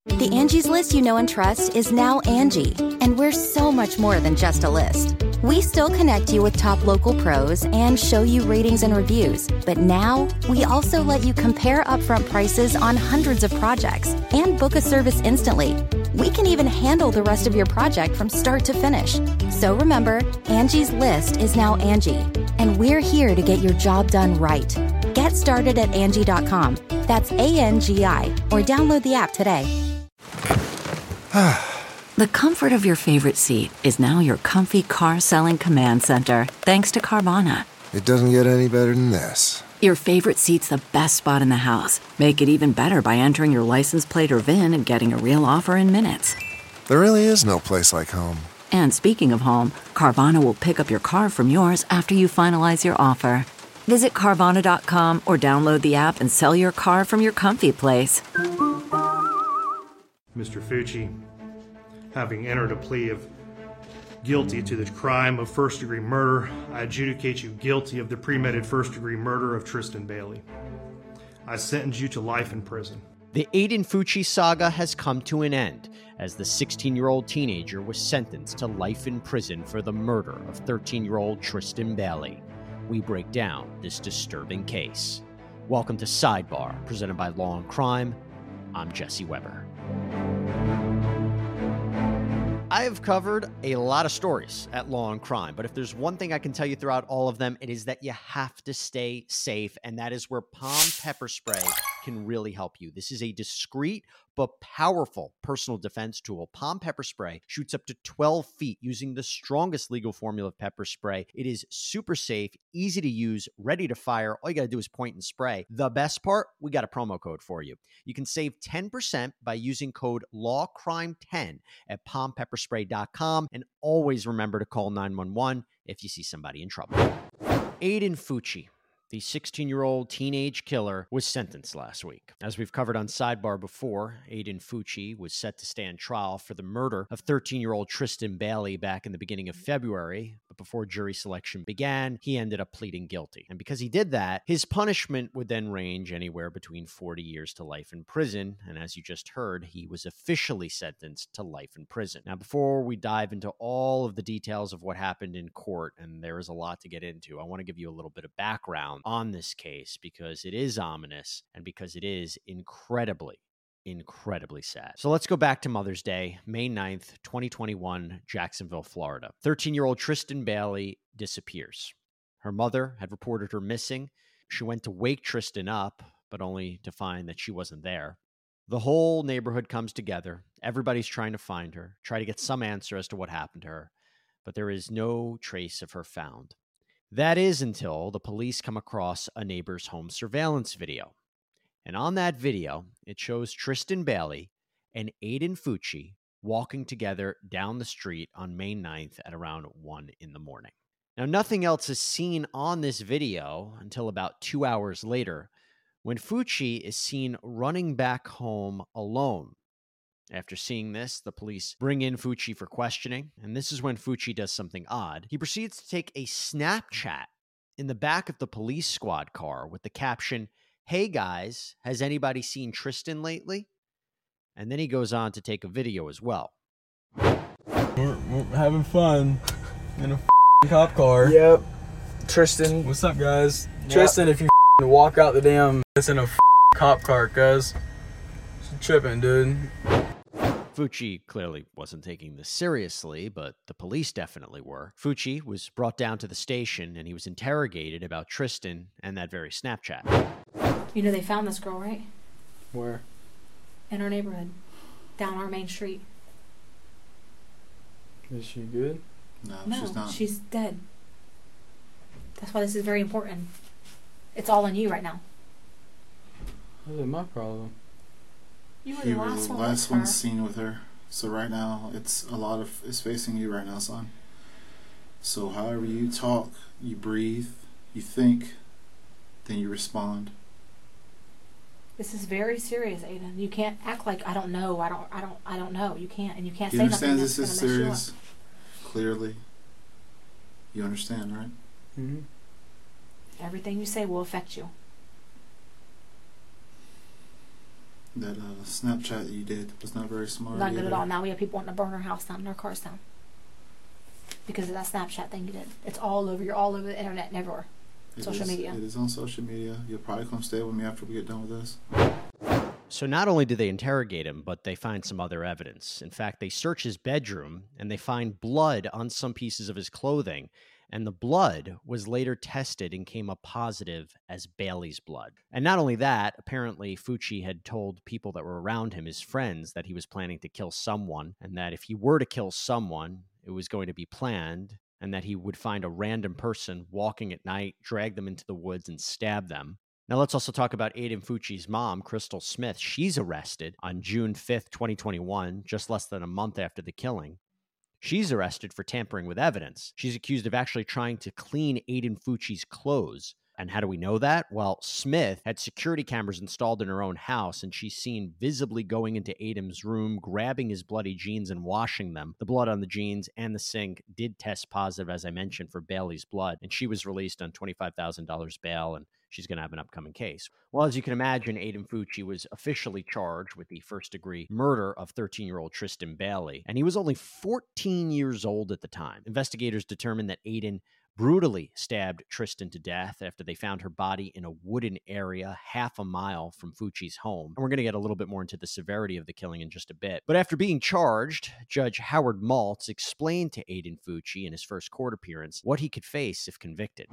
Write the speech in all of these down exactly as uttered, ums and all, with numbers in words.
The Angie's List you know and trust is now Angie, and we're so much more than just a list. We still connect you with top local pros and show you ratings and reviews, but now we also let you compare upfront prices on hundreds of projects and book a service instantly. We can even handle the rest of your project from start to finish. So remember, Angie's List is now Angie, and we're here to get your job done right. Get started at Angie dot com. That's A N G I, or download the app today. The comfort of your favorite seat is now your comfy car-selling command center, thanks to Carvana. It doesn't get any better than this. Your favorite seat's the best spot in the house. Make it even better by entering your license plate or V I N and getting a real offer in minutes. There really is no place like home. And speaking of home, Carvana will pick up your car from yours after you finalize your offer. Visit Carvana dot com or download the app and sell your car from your comfy place. Mister Fucci, having entered a plea of guilty to the crime of first-degree murder, I adjudicate you guilty of the premeditated first-degree murder of Tristan Bailey. I sentence you to life in prison. The Aiden Fucci saga has come to an end as the sixteen-year-old teenager was sentenced to life in prison for the murder of thirteen-year-old Tristan Bailey. We break down this disturbing case. Welcome to Sidebar, presented by Law and Crime. I'm Jesse Weber. I have covered a lot of stories at Law and Crime, but if there's one thing I can tell you throughout all of them, it is that you have to stay safe, and that is where Palm Pepper Spray can really help you. This is a discreet but powerful personal defense tool. Palm Pepper Spray shoots up to twelve feet using the strongest legal formula of pepper spray. It is super safe, easy to use, ready to fire. All you got to do is point and spray. The best part, we got a promo code for you. You can save ten percent by using code law crime ten at palm pepper spray dot com, and always remember to call nine one one if you see somebody in trouble. Aiden Fucci, the sixteen-year-old teenage killer, was sentenced last week. As we've covered on Sidebar before, Aiden Fucci was set to stand trial for the murder of thirteen-year-old Tristan Bailey back in the beginning of February, but before jury selection began, he ended up pleading guilty. And because he did that, his punishment would then range anywhere between forty years to life in prison, and as you just heard, he was officially sentenced to life in prison. Now, before we dive into all of the details of what happened in court, and there is a lot to get into, I want to give you a little bit of background on this case because it is ominous and because it is incredibly, incredibly sad. So let's go back to Mother's Day, May ninth, twenty twenty-one, Jacksonville, Florida. thirteen-year-old Tristan Bailey disappears. Her mother had reported her missing. She went to wake Tristan up, but only to find that she wasn't there. The whole neighborhood comes together. Everybody's trying to find her, try to get some answer as to what happened to her, but there is no trace of her found. That is until the police come across a neighbor's home surveillance video. And on that video, it shows Tristan Bailey and Aiden Fucci walking together down the street on May ninth at around one in the morning. Now, nothing else is seen on this video until about two hours later, when Fucci is seen running back home alone. After seeing this, the police bring in Fucci for questioning, and this is when Fucci does something odd. He proceeds to take a Snapchat in the back of the police squad car with the caption, "Hey guys, has anybody seen Tristan lately?" And then he goes on to take a video as well. We're, we're having fun in a cop car. Yep. Tristan. What's up, guys? Yep. Tristan, if you walk out the damn, it's in a cop car, cuz. Tripping, dude. Fucci clearly wasn't taking this seriously, but the police definitely were. Fucci was brought down to the station and he was interrogated about Tristan and that very Snapchat. You know they found this girl, right? Where? In our neighborhood. Down our main street. Is she good? No, no she's not. She's dead. That's why this is very important. It's all on you right now. What is my problem? You were the You were last the one last with one her. seen with her. So right now, it's a lot of it's facing you right now, son. So however you talk, you breathe, you think, then you respond. This is very serious, Aiden. You can't act like I don't know. I don't. I don't. I don't know. You can't, and you can't You say understand nothing this that's is gonna mess you serious? Clearly. You understand, right? Mm-hmm. up. Everything you say will affect you. that uh, Snapchat that you did was not very smart. Not good either. at all. Now we have people wanting to burn our house down and our cars down because of that Snapchat thing you did. It's all over. You're all over the internet and everywhere. It Social is, media. It is on social media. You'll probably come stay with me after we get done with this. So not only do they interrogate him, but they find some other evidence. In fact, they search his bedroom and they find blood on some pieces of his clothing. And the blood was later tested and came up positive as Bailey's blood. And not only that, apparently Fucci had told people that were around him, his friends, that he was planning to kill someone, and that if he were to kill someone, it was going to be planned, and that he would find a random person walking at night, drag them into the woods, and stab them. Now let's also talk about Aiden Fucci's mom, Crystal Smith. She's arrested on June fifth, twenty twenty-one, just less than a month after the killing. She's arrested for tampering with evidence. She's accused of actually trying to clean Aiden Fucci's clothes. And how do we know that? Well, Smith had security cameras installed in her own house, and she's seen visibly going into Aiden's room, grabbing his bloody jeans and washing them. The blood on the jeans and the sink did test positive, as I mentioned, for Bailey's blood, and she was released on twenty-five thousand dollars bail, and she's going to have an upcoming case. Well, as you can imagine, Aiden Fucci was officially charged with the first-degree murder of thirteen-year-old Tristan Bailey, and he was only fourteen years old at the time. Investigators determined that Aiden brutally stabbed Tristan to death after they found her body in a wooden area half a mile from Fucci's home. And we're going to get a little bit more into the severity of the killing in just a bit. But after being charged, Judge Howard Maltz explained to Aiden Fucci in his first court appearance what he could face if convicted.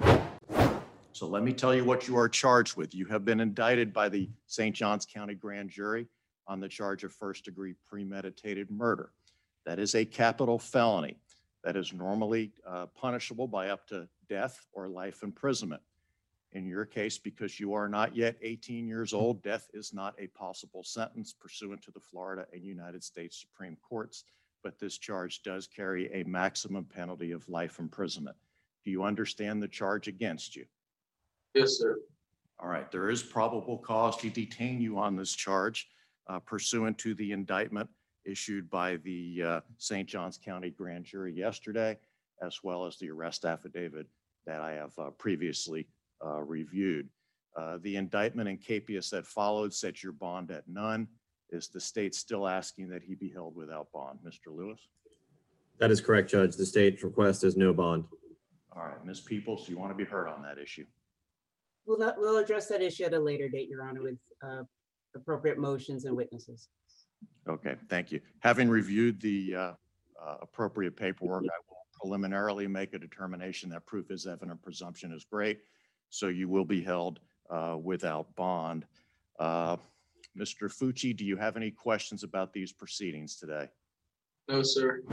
So let me tell you what you are charged with. You have been indicted by the Saint Johns County Grand Jury on the charge of first-degree premeditated murder. That is a capital felony that is normally uh, punishable by up to death or life imprisonment. In your case, because you are not yet eighteen years old, death is not a possible sentence pursuant to the Florida and United States Supreme Courts, but this charge does carry a maximum penalty of life imprisonment. Do you understand the charge against you? Yes, sir. All right, there is probable cause to detain you on this charge uh, pursuant to the indictment issued by the uh, Saint Johns County Grand Jury yesterday, as well as the arrest affidavit that I have uh, previously uh, reviewed. Uh, the indictment in capias that followed set your bond at none. Is the state still asking that he be held without bond? Mister Lewis? That is correct, Judge. The state's request is no bond. All right, Miz Peoples, do you want to be heard on that issue? We'll, not, we'll address that issue at a later date, Your Honor, with uh, appropriate motions and witnesses. Okay, thank you. Having reviewed the uh, uh, appropriate paperwork, I will preliminarily make a determination that proof is evident, presumption is great, so you will be held uh, without bond. Uh, Mister Fucci, do you have any questions about these proceedings today? No, sir.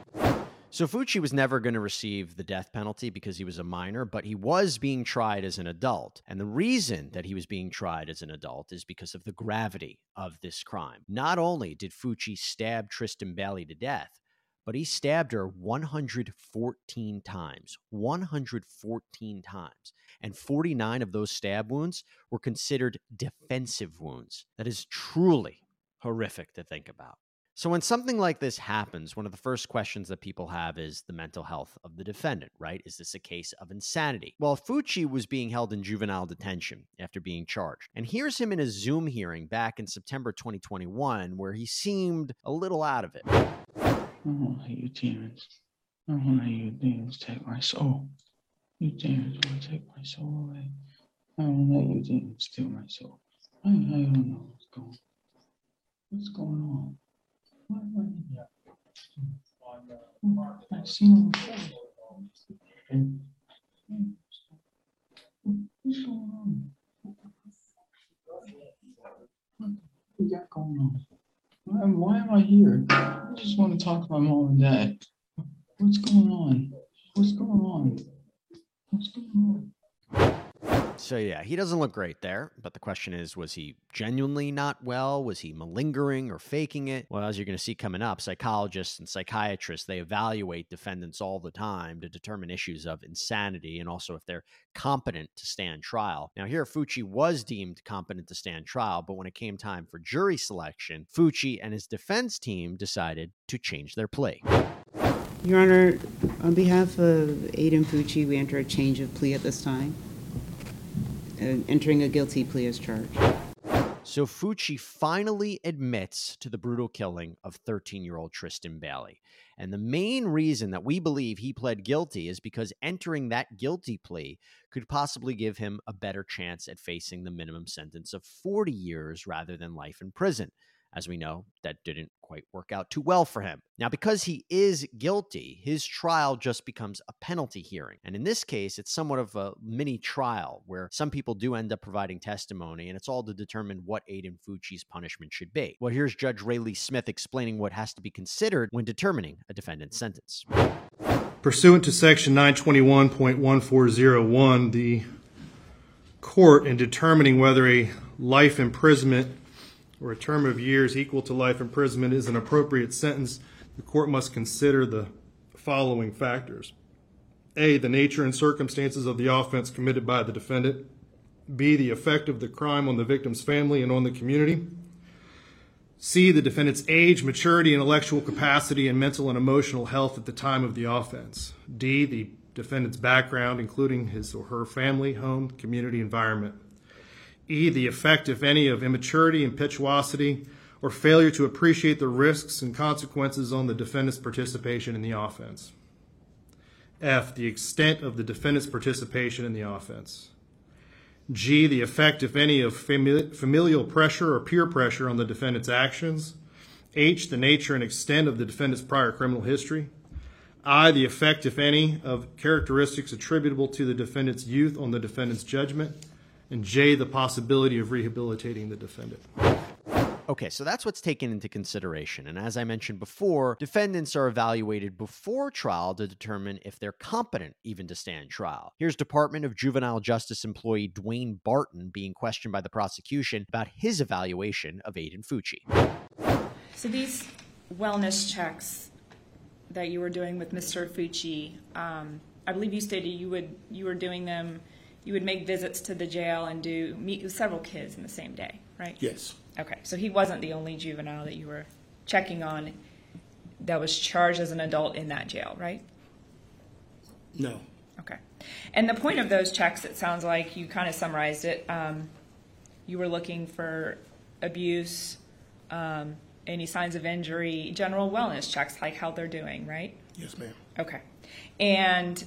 So Fucci was never going to receive the death penalty because he was a minor, but he was being tried as an adult. And the reason that he was being tried as an adult is because of the gravity of this crime. Not only did Fucci stab Tristan Bailey to death, but he stabbed her one hundred fourteen times. one hundred fourteen times. And forty-nine of those stab wounds were considered defensive wounds. That is truly horrific to think about. So when something like this happens, one of the first questions that people have is the mental health of the defendant, right? Is this a case of insanity? Well, Fucci was being held in juvenile detention after being charged. And here's him in a Zoom hearing back in September twenty twenty-one, where he seemed a little out of it. I won't let you demons. I won't let you demons take my soul. You demons will take my soul away. I won't let you demons steal my soul. I, I don't know what's going What's going on? What, what, yeah. I've seen him before. What's going on? What we got going on? Why, why am I here? I just want to talk to my mom and dad. What's going on? What's going on? What's going on? So yeah, he doesn't look great there, but the question is, was he genuinely not well? Was he malingering or faking it? Well, as you're going to see coming up, psychologists and psychiatrists, they evaluate defendants all the time to determine issues of insanity and also if they're competent to stand trial. Now here, Fucci was deemed competent to stand trial, but when it came time for jury selection, Fucci and his defense team decided to change their plea. Your Honor, on behalf of Aiden Fucci, we enter a change of plea at this time. Uh, entering a guilty plea as charged. So Fucci finally admits to the brutal killing of thirteen-year-old Tristan Bailey. And the main reason that we believe he pled guilty is because entering that guilty plea could possibly give him a better chance at facing the minimum sentence of forty years rather than life in prison. As we know, that didn't quite work out too well for him. Now, because he is guilty, his trial just becomes a penalty hearing. And in this case, it's somewhat of a mini trial where some people do end up providing testimony, and it's all to determine what Aiden Fucci's punishment should be. Well, here's Judge Rayleigh Smith explaining what has to be considered when determining a defendant's sentence. Pursuant to Section nine twenty-one point one four zero one, the court, in determining whether a life imprisonment or a term of years equal to life imprisonment is an appropriate sentence, the court must consider the following factors. A, the nature and circumstances of the offense committed by the defendant. B, the effect of the crime on the victim's family and on the community. C, the defendant's age, maturity, intellectual capacity, and mental and emotional health at the time of the offense. D, the defendant's background, including his or her family, home, community, environment. E, the effect, if any, of immaturity, impetuosity, or failure to appreciate the risks and consequences on the defendant's participation in the offense. F, the extent of the defendant's participation in the offense. G, the effect, if any, of famili- familial pressure or peer pressure on the defendant's actions. H, the nature and extent of the defendant's prior criminal history. I, the effect, if any, of characteristics attributable to the defendant's youth on the defendant's judgment. And J, the possibility of rehabilitating the defendant. Okay, so that's what's taken into consideration. And as I mentioned before, defendants are evaluated before trial to determine if they're competent even to stand trial. Here's Department of Juvenile Justice employee Dwayne Barton being questioned by the prosecution about his evaluation of Aiden Fucci. So these wellness checks that you were doing with Mister Fucci, um, I believe you stated you would you were doing them. You would make visits to the jail and do meet with several kids in the same day, right? Yes. Okay, so he wasn't the only juvenile that you were checking on that was charged as an adult in that jail, right? No. Okay. And the point of those checks, it sounds like you kind of summarized it. Um, you were looking for abuse, um, any signs of injury, general wellness checks, like how they're doing, right? Yes, ma'am. Okay. And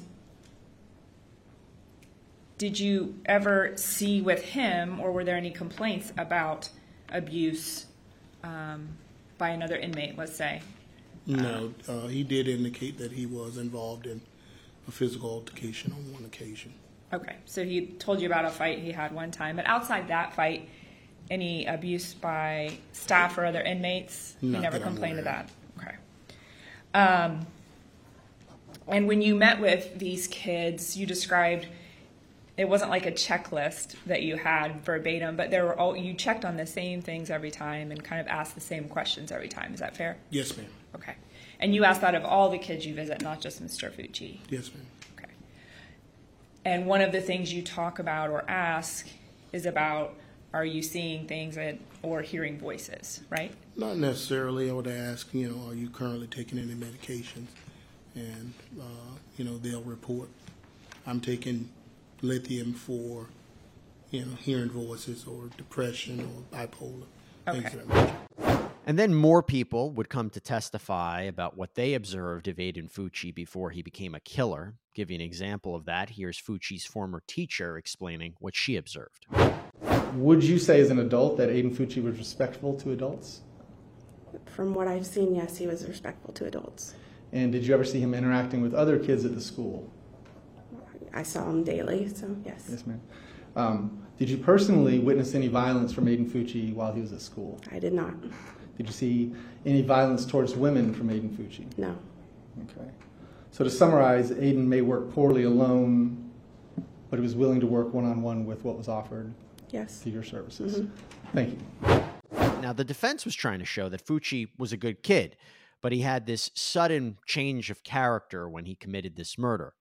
did you ever see with him, or were there any complaints about abuse um, by another inmate, let's say? No, uh, he did indicate that he was involved in a physical altercation on one occasion. Okay, so he told you about a fight he had one time, but outside that fight, any abuse by staff or other inmates? He Not never that I'm complained of aware that? Okay. Um, and when you met with these kids, you described it wasn't like a checklist that you had verbatim, but there were all, you checked on the same things every time and kind of asked the same questions every time. Is that fair? Yes, ma'am. Okay. And you asked that of all the kids you visit, not just Mister Fucci? Yes, ma'am. Okay. And one of the things you talk about or ask is about, are you seeing things that, or hearing voices, right? Not necessarily. I would ask, you know, are you currently taking any medications? And, uh, you know, they'll report, I'm taking lithium for, you know, hearing voices or depression or bipolar, okay. things of that nature. And then more people would come to testify about what they observed of Aiden Fucci before he became a killer. Give you an example of that. Here's Fucci's former teacher explaining what she observed. Would you say as an adult that Aiden Fucci was respectful to adults? From what I've seen, yes, he was respectful to adults. And did you ever see him interacting with other kids at the school? I saw him daily, so yes. Yes, ma'am. Um, did you personally witness any violence from Aiden Fucci while he was at school? I did not. Did you see any violence towards women from Aiden Fucci? No. Okay. So to summarize, Aiden may work poorly alone, but he was willing to work one-on-one with what was offered yes. to your services. Mm-hmm. Thank you. Now, the defense was trying to show that Fucci was a good kid, but he had this sudden change of character when he committed this murder.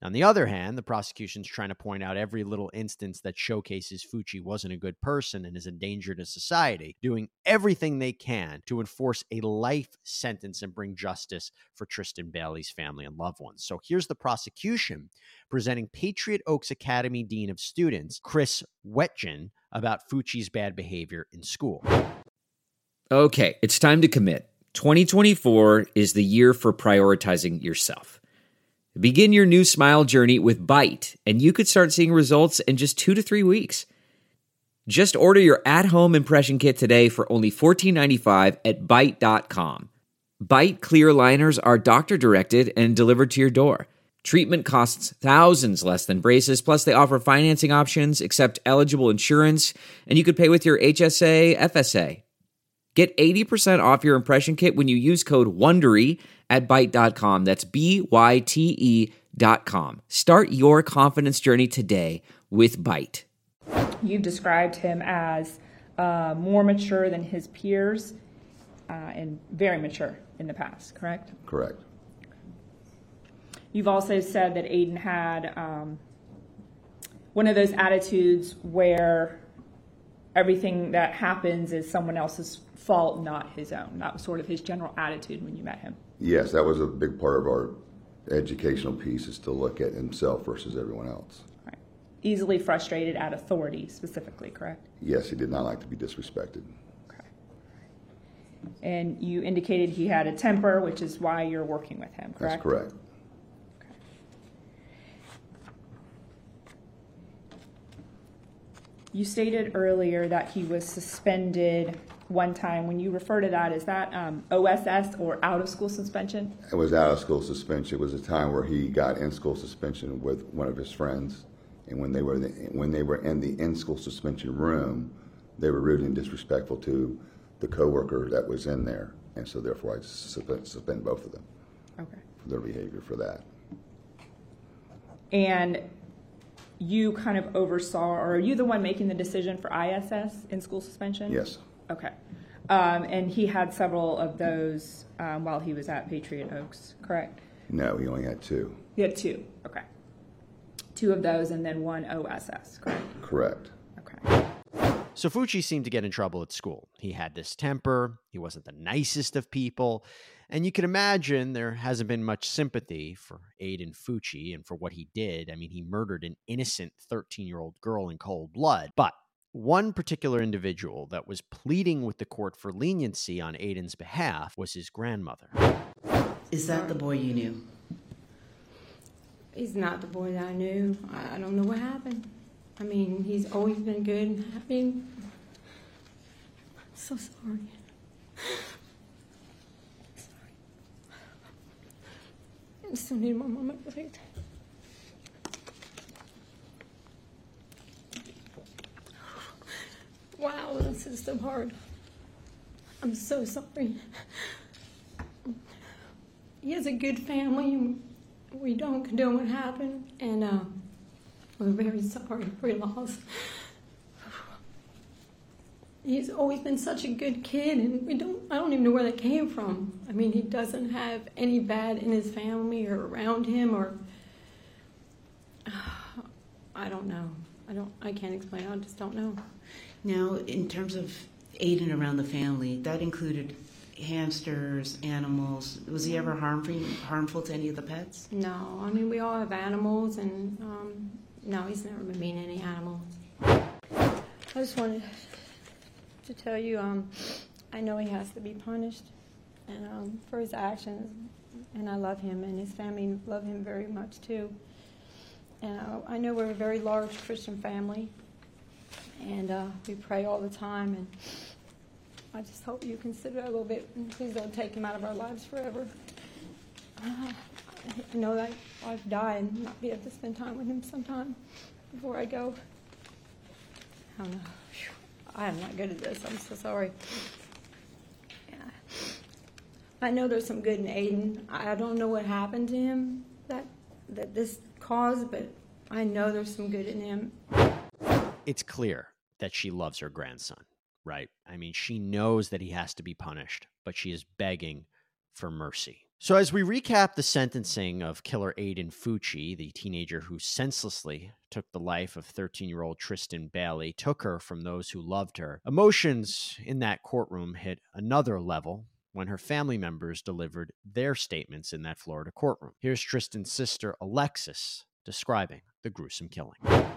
On the other hand, the prosecution's trying to point out every little instance that showcases Fucci wasn't a good person and is a danger to society, doing everything they can to enforce a life sentence and bring justice for Tristan Bailey's family and loved ones. So here's the prosecution presenting Patriot Oaks Academy Dean of Students, Chris Wetjen, about Fucci's bad behavior in school. Okay, it's time to commit. twenty twenty-four is the year for prioritizing yourself. Begin your new smile journey with Byte, and you could start seeing results in just two to three weeks. Just order your at-home impression kit today for only fourteen ninety-five at byte dot com. Byte clear liners are doctor-directed and delivered to your door. Treatment costs thousands less than braces, plus they offer financing options, accept eligible insurance, and you could pay with your H S A, F S A. Get eighty percent off your impression kit when you use code WONDERY at byte dot com. That's B Y T E dot com. Start your confidence journey today with Byte. You've described him as uh, more mature than his peers uh, and very mature in the past, correct? Correct. You've also said that Aiden had um, one of those attitudes where everything that happens is someone else's fault, not his own. That was sort of his general attitude when you met him. Yes, that was a big part of our educational piece, is to look at himself versus everyone else. Right. Easily frustrated at authority specifically, correct? Yes, he did not like to be disrespected. Okay. And you indicated he had a temper, which is why you're working with him, correct? That's correct. You stated earlier that he was suspended one time. When you refer to that, is that um, O S S or out-of-school suspension? It was out-of-school suspension. It was a time where he got in-school suspension with one of his friends, and when they were the, when they were in the in-school suspension room, they were rude and disrespectful to the coworker that was in there, and so therefore I suspend, suspend both of them. Okay. For their behavior for that. And you kind of oversaw, or are you the one making the decision for I S S in school suspension? Yes. Okay. Um, and he had several of those um, while he was at Patriot Oaks, correct? No, he only had two. He had two, okay. Two of those and then one O S S, correct? Correct. Okay. So Fucci seemed to get in trouble at school. He had this temper, he wasn't the nicest of people, and you can imagine there hasn't been much sympathy for Aiden Fucci and for what he did. I mean, he murdered an innocent thirteen-year-old girl in cold blood. But one particular individual that was pleading with the court for leniency on Aiden's behalf was his grandmother. Is that the boy you knew? He's not the boy that I knew. I I don't know what happened. I mean, he's always been good and happy. I'm so sorry. Sorry. I still need my mama to wait. Wow, this is so hard. I'm so sorry. He has a good family. We don't condone what happened, and uh, we're very sorry for your loss. He's always been such a good kid, and we don't, I don't even know where that came from. I mean, he doesn't have any bad in his family or around him, or, uh, I don't know. I don't, I can't explain, I just don't know. Now, in terms of Aiden around the family, that included hamsters, animals. Was he ever harmful, harmful to any of the pets? No, I mean, we all have animals, and um, no, he's never been mean to any animals. I just wanted to tell you, um, I know he has to be punished, and um, for his actions, and I love him, and his family love him very much too. And uh, I know we're a very large Christian family, and uh, we pray all the time, and I just hope you consider that a little bit, and please don't take him out of our lives forever. Uh, I know that I've died and not be able to spend time with him sometime before I go. I don't know. I am not good at this. I'm so sorry. Yeah. I know there's some good in Aiden. I don't know what happened to him that that this caused, but I know there's some good in him. It's clear that she loves her grandson, right? I mean, she knows that he has to be punished, but she is begging for mercy. So as we recap the sentencing of killer Aiden Fucci, the teenager who senselessly took the life of thirteen-year-old Tristan Bailey, took her from those who loved her, emotions in that courtroom hit another level when her family members delivered their statements in that Florida courtroom. Here's Tristan's sister, Alexis, describing the gruesome killing.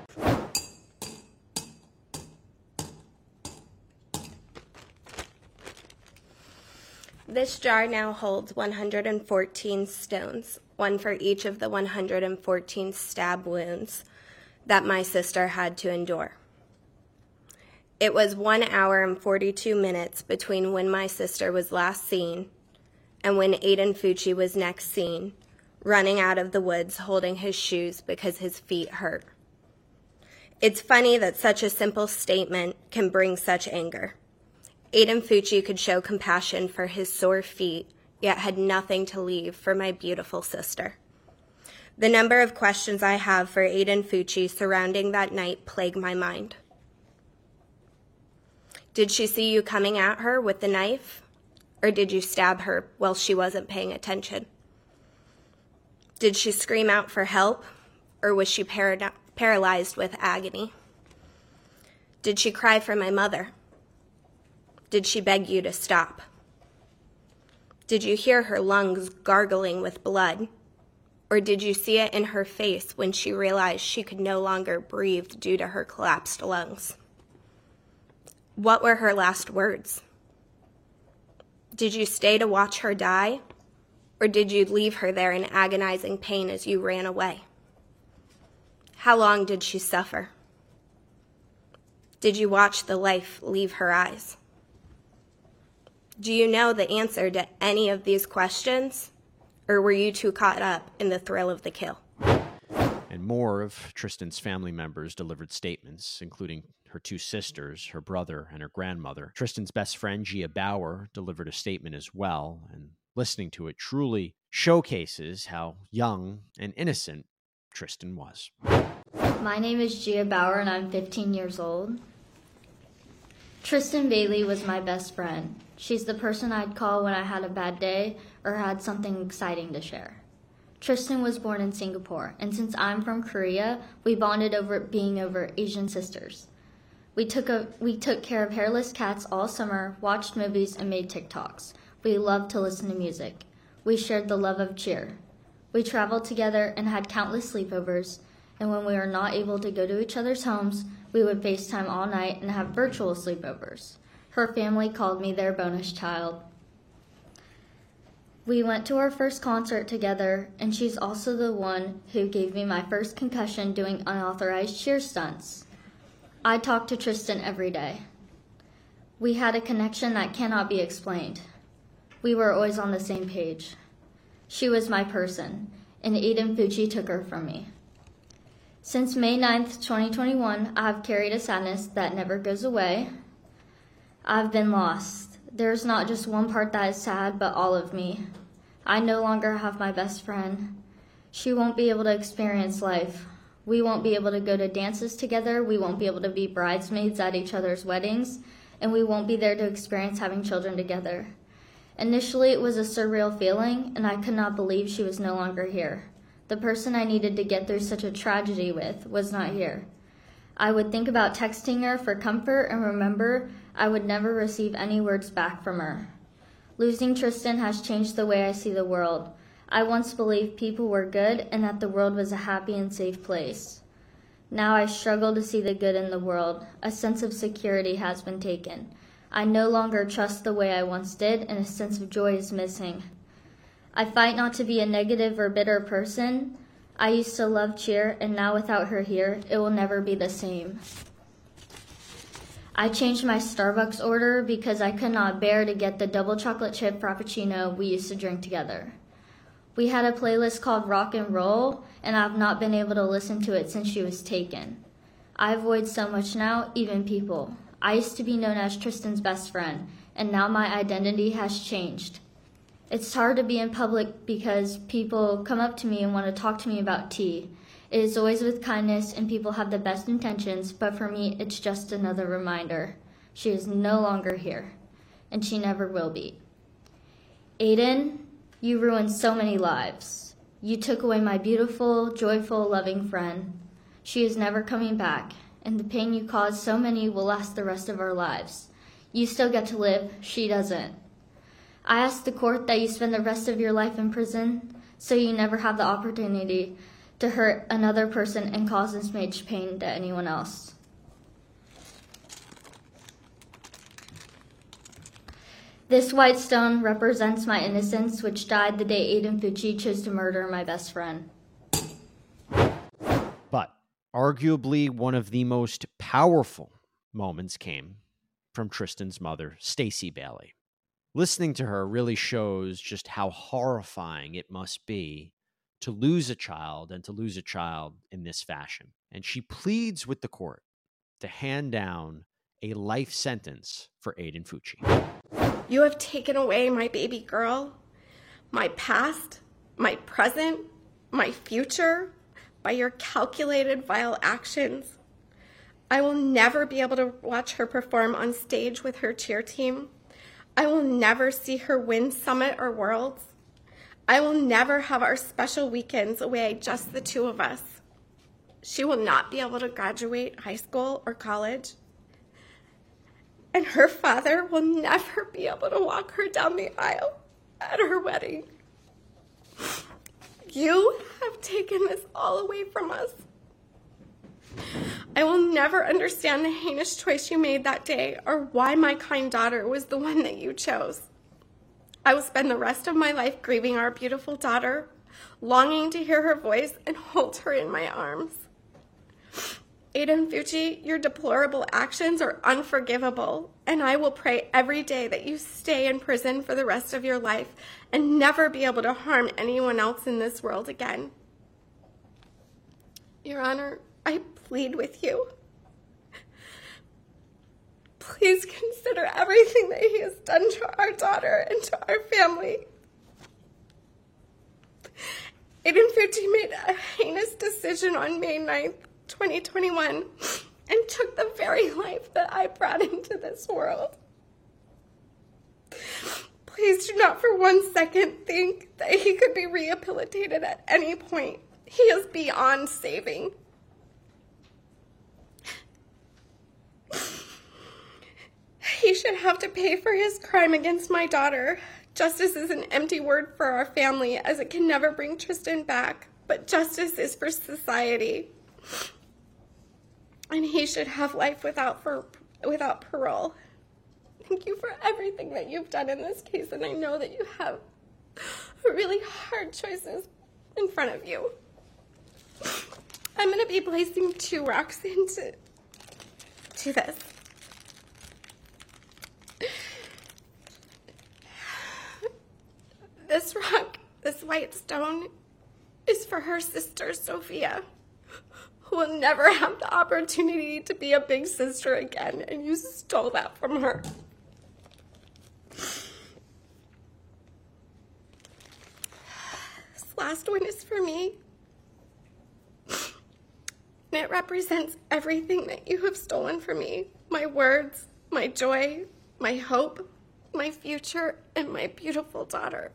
This jar now holds one hundred fourteen stones, one for each of the one hundred fourteen stab wounds that my sister had to endure. It was one hour and forty-two minutes between when my sister was last seen and when Aiden Fucci was next seen, running out of the woods holding his shoes because his feet hurt. It's funny that such a simple statement can bring such anger. Aiden Fucci could show compassion for his sore feet, yet had nothing to leave for my beautiful sister. The number of questions I have for Aiden Fucci surrounding that night plague my mind. Did she see you coming at her with the knife? Or did you stab her while she wasn't paying attention? Did she scream out for help? Or was she par- paralyzed with agony? Did she cry for my mother? Did she beg you to stop? Did you hear her lungs gargling with blood? Or did you see it in her face when she realized she could no longer breathe due to her collapsed lungs? What were her last words? Did you stay to watch her die? Or did you leave her there in agonizing pain as you ran away? How long did she suffer? Did you watch the life leave her eyes? Do you know the answer to any of these questions? Or were you too caught up in the thrill of the kill? And more of Tristan's family members delivered statements, including her two sisters, her brother, and her grandmother. Tristan's best friend, Gia Bauer, delivered a statement as well, and listening to it truly showcases how young and innocent Tristan was. My name is Gia Bauer, and I'm fifteen years old. Tristan Bailey was my best friend. She's the person I'd call when I had a bad day or had something exciting to share. Tristan was born in Singapore, and since I'm from Korea, we bonded over being over Asian sisters. We took a we took care of hairless cats all summer, watched movies, and made TikToks. We loved to listen to music. We shared the love of cheer. We traveled together and had countless sleepovers, and when we were not able to go to each other's homes, we would FaceTime all night and have virtual sleepovers. Her family called me their bonus child. We went to our first concert together, and she's also the one who gave me my first concussion doing unauthorized cheer stunts. I talk to Tristan every day. We had a connection that cannot be explained. We were always on the same page. She was my person, and Aiden Fucci took her from me. Since May ninth, twenty twenty-one, I have carried a sadness that never goes away. I've been lost. There's not just one part that is sad, but all of me. I no longer have my best friend. She won't be able to experience life. We won't be able to go to dances together. We won't be able to be bridesmaids at each other's weddings. And we won't be there to experience having children together. Initially, it was a surreal feeling, and I could not believe she was no longer here. The person I needed to get through such a tragedy with was not here. I would think about texting her for comfort and remember I would never receive any words back from her. Losing Tristan has changed the way I see the world. I once believed people were good and that the world was a happy and safe place. Now I struggle to see the good in the world. A sense of security has been taken. I no longer trust the way I once did, and a sense of joy is missing. I fight not to be a negative or bitter person. I used to love cheer, and now without her here, it will never be the same. I changed my Starbucks order because I could not bear to get the double chocolate chip frappuccino we used to drink together. We had a playlist called Rock and Roll, and I've not been able to listen to it since she was taken. I avoid so much now, even people. I used to be known as Tristan's best friend, and now my identity has changed. It's hard to be in public because people come up to me and want to talk to me about tea. It is always with kindness and people have the best intentions, but for me, it's just another reminder. She is no longer here, and she never will be. Aiden, You ruined so many lives. You took away my beautiful, joyful, loving friend. She is never coming back, and the pain you caused so many will last the rest of our lives. You still get to live, she doesn't. I ask the court that you spend the rest of your life in prison so you never have the opportunity to hurt another person and cause this much pain to anyone else. This white stone represents my innocence, which died the day Aiden Fucci chose to murder my best friend. But arguably one of the most powerful moments came from Tristan's mother, Stacey Bailey. Listening to her really shows just how horrifying it must be to lose a child and to lose a child in this fashion. And she pleads with the court to hand down a life sentence for Aiden Fucci. You have taken away my baby girl, my past, my present, my future, by your calculated, vile actions. I will never be able to watch her perform on stage with her cheer team. I will never see her win Summit or Worlds. I will never have our special weekends away, just the two of us. She will not be able to graduate high school or college. And her father will never be able to walk her down the aisle at her wedding. You have taken this all away from us. I will never understand the heinous choice you made that day or why my kind daughter was the one that you chose. I will spend the rest of my life grieving our beautiful daughter, longing to hear her voice and hold her in my arms. Aiden Fucci, your deplorable actions are unforgivable, and I will pray every day that you stay in prison for the rest of your life and never be able to harm anyone else in this world again. Your Honor, I plead with you. Please consider everything that he has done to our daughter and to our family. Aiden Fucci made a heinous decision on May ninth, twenty twenty-one, and took the very life that I brought into this world. Please do not for one second think that he could be rehabilitated at any point. He is beyond saving. He should have to pay for his crime against my daughter. Justice is an empty word for our family, as it can never bring Tristan back, but justice is for society. And he should have life without for, without parole. Thank you for everything that you've done in this case, and I know that you have really hard choices in front of you. I'm going to be placing two rocks into to this. This rock, this white stone, is for her sister, Sophia, who will never have the opportunity to be a big sister again, and you stole that from her. This last one is for me, and it represents everything that you have stolen from me. My words, my joy, my hope, my future, and my beautiful daughter.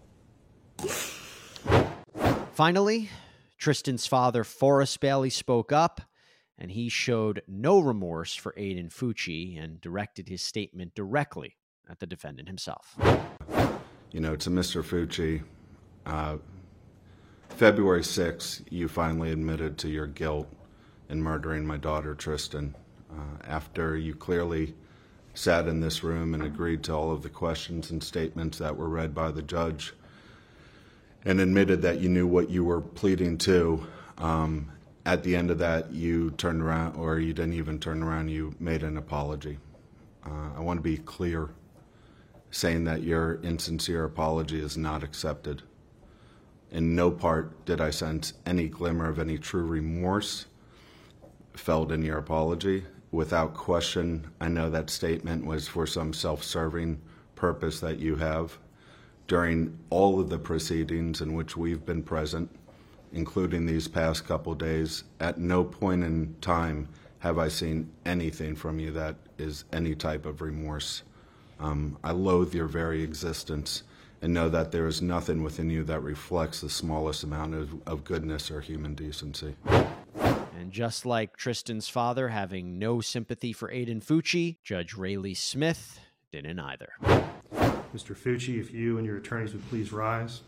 Finally, Tristan's father, Forrest Bailey, spoke up, and he showed no remorse for Aiden Fucci and directed his statement directly at the defendant himself. You know, to Mister Fucci, uh, February sixth, you finally admitted to your guilt in murdering my daughter, Tristan, uh, after you clearly sat in this room and agreed to all of the questions and statements that were read by the judge, and admitted that you knew what you were pleading to. Um, at the end of that, you turned around, or you didn't even turn around, you made an apology. Uh, I want to be clear, saying that your insincere apology is not accepted. In no part did I sense any glimmer of any true remorse felt in your apology. Without question, I know that statement was for some self-serving purpose that you have. During all of the proceedings in which we've been present, including these past couple days, at no point in time have I seen anything from you that is any type of remorse. Um, I loathe your very existence, and know that there is nothing within you that reflects the smallest amount of, of goodness or human decency. And just like Tristan's father having no sympathy for Aiden Fucci, Judge Rayleigh Smith didn't either. Mister Fucci, if you and your attorneys would please rise.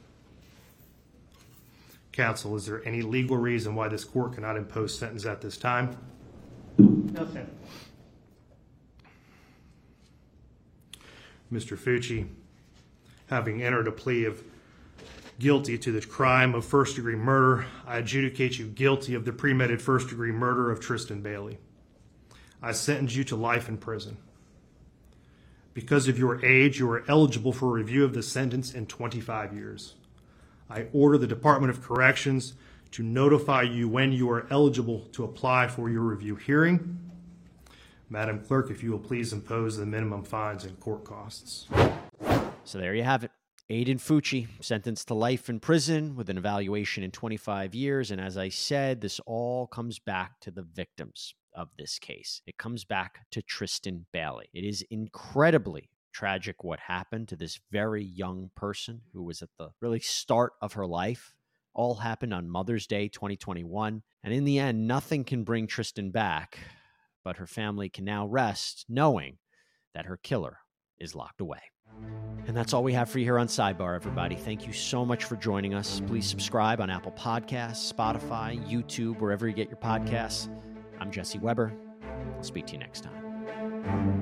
Counsel, is there any legal reason why this court cannot impose sentence at this time? No, sir. Mister Fucci, having entered a plea of guilty to the crime of first-degree murder, I adjudicate you guilty of the premeditated first-degree murder of Tristan Bailey. I sentence you to life in prison. Because of your age, you are eligible for review of the sentence in twenty-five years. I order the Department of Corrections to notify you when you are eligible to apply for your review hearing. Madam Clerk, if you will please impose the minimum fines and court costs. So there you have it. Aiden Fucci, sentenced to life in prison with an evaluation in twenty-five years. And as I said, this all comes back to the victims of this case. It comes back to Tristan Bailey. It is incredibly tragic what happened to this very young person who was at the really start of her life. All happened on Mother's Day twenty twenty-one. And in the end, nothing can bring Tristan back, but her family can now rest knowing that her killer is locked away. And that's all we have for you here on Sidebar, everybody. Thank you so much for joining us. Please subscribe on Apple Podcasts, Spotify, YouTube, wherever you get your podcasts. I'm Jesse Weber. I'll speak to you next time.